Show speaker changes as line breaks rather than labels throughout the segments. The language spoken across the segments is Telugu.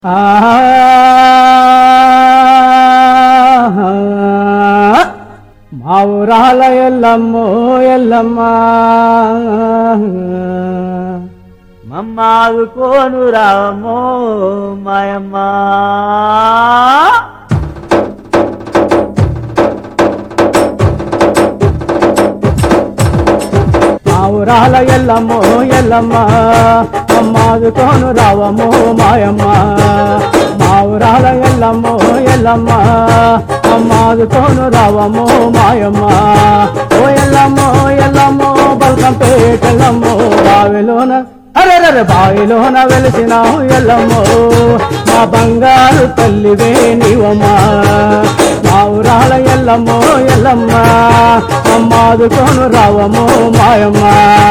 మా ఊరాల ఎల్లమ్మో ఎల్లమ్మ
మమ్మాదు కోను రామో మాయమ్మ
మా ఊరాల ఎల్లమ్మో ఎల్లమ్మ మమ్మాదు కోను రావమో మాయమ్మ మా ఊరాల ఎల్లమ్మో ఎల్లమ్మ మమ్మాదు కోను రావమో మాయమ్మ ఓ ఎల్లమ్మో ఎల్లమ్మో బల్కంపేట ఎల్లమ్మో బావిలోన అరెరరె బావిలోన వెలిసినావు ఎల్లమ్మో మా బంగారు తల్లివే నీవమ్మా మా ఊరాల ఎల్లమ్మో ఎల్లమ్మ మమ్మాదు కోను రావమో మాయమ్మ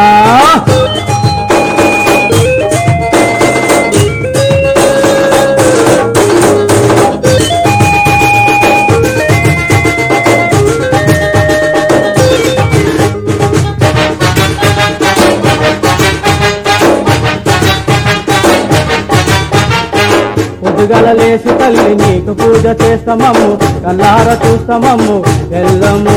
పొద్దుగలలేసి తల్లి నీకు పూజ చేస్తామమ్ము కల్లార చూస్తామమ్ము ఎల్లమ్ము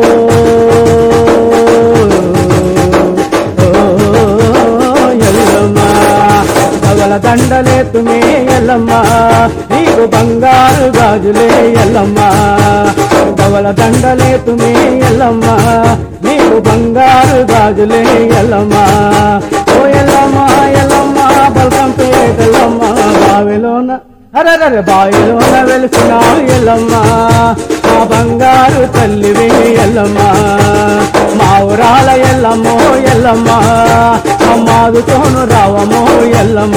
ఎల్లమ్మ పగల దండలేతుమే ఎల్లమ్మ నీకు బంగారు గాజులే ఎల్లమ్మ పగల దండలేతుమే ఎల్లమ్మ నీకు బంగారు గాజులే ఎల్లమ్మ ఓ ఎల్లమ్మ ఎల్లమ్మ బల్కంపేట ఎల్లమ్మ బావిలోన అరరర బావిలోన వెలిసినావు ఎల్లమ్మ మా బంగారు తల్లివే ఎల్లమ్మ మా ఊరాల ఎల్లమ్మో ఎల్లమ్మ అమ్మాదు కోను రావమో ఎల్లమ్మ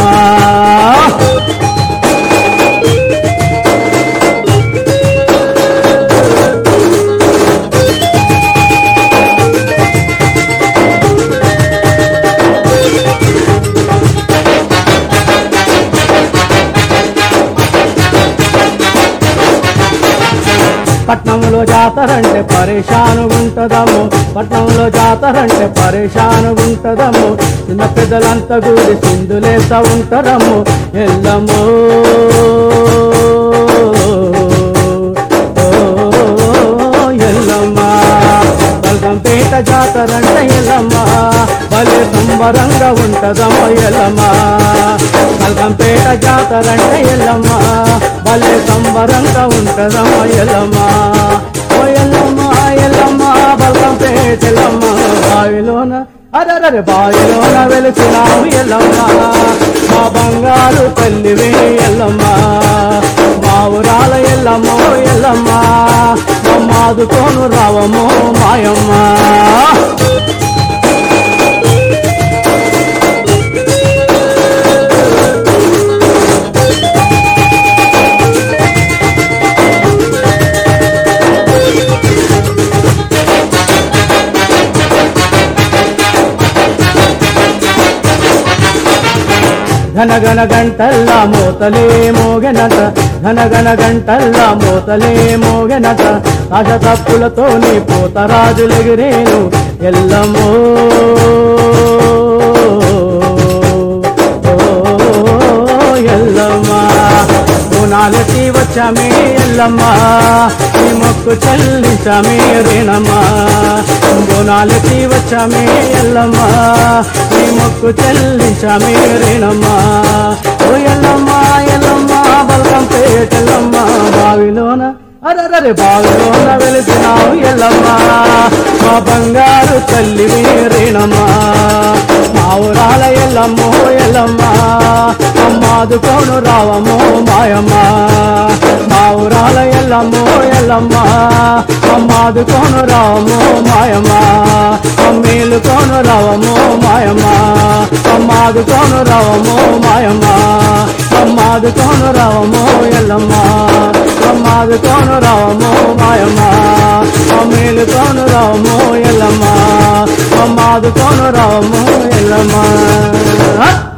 పట్నంలో జాతరంటే పరేషానుగుంటదమ్ము పట్నంలో జాతరంటే పరేషానుగుంటదమ్ము చిన్న పెద్దలంతా కూడి సింధులేస్తా ఉంటారమ్ము ఎల్లమ్మో ఎల్లమ్మ బల్కంపేట జాతరంటే ఎల్లమ్మ భలే సంబరంగా ఉంటదమ్మ ఎల్లమ్మ బల్కంపేట జాతరంటే ఎల్లమ్మ భలే సంబరంగా ఉంటదమ్మ ఎల్లమ్మ ఓ ఎల్లమ్మ ఎల్లమ్మ బల్కంపేట ఎల్లమ్మ బావిలోన అరరరి బావిలోన వెలిసినావు ఎల్లమ్మ మా బంగారు తల్లివే ఎల్లమ్మ మా ఊరాల ఎల్లమ్మో ఎల్లమ్మ మమ్మాదు కోను రావమో మాయమ్మ ఘనగన గంటల్లా మోతలే మోగెనట ఘనగన గంటల్లా మోతలే మోగెనట ఆశ తప్పులతో నీ పోతరాజులెగిరేను ఎల్లమ్మో ఎల్లమ్మ బోనాలకి వచ్చామే ఎల్లమ్మ నీ మొక్కు చెల్లించామే రేణమ్మ బోనాలకి వచ్చామే ఎల్లమ్మ నీ మొక్కు చెల్లించామే రేణమ్మ ఓ ఎల్లమ్మ ఎల్లమ్మ బల్కంపేట ఎల్లమ్మ బావిలోన అరరరి బావిలోన వెలిసినావు ఎల్లమ్మ మా బంగారు తల్లివే రేణమ్మ మా ఊరాల ఎల్లమ్మో ఎల్లమ్మ అమ్మాదు కోను రావమో మాయమ్మ మా ఊరాల ఎల్లమ్మో ఎల్లమ్మ అమ్మాదు కోను రావమో మాయమ్మ అమ్మేలు కోను రావమో మాయమ్మ అమ్మాదు కోను రావమో మాయమ్మ అమ్మాదు కోను రావమో ఎల్లమ్మ అమ్మాదు కోను రావమో మాయమ్మ అమ్మేలు కోను రావమో ఎల్లమ్మ అమ్మాదు కోను రావమో ఎల్లమ్మ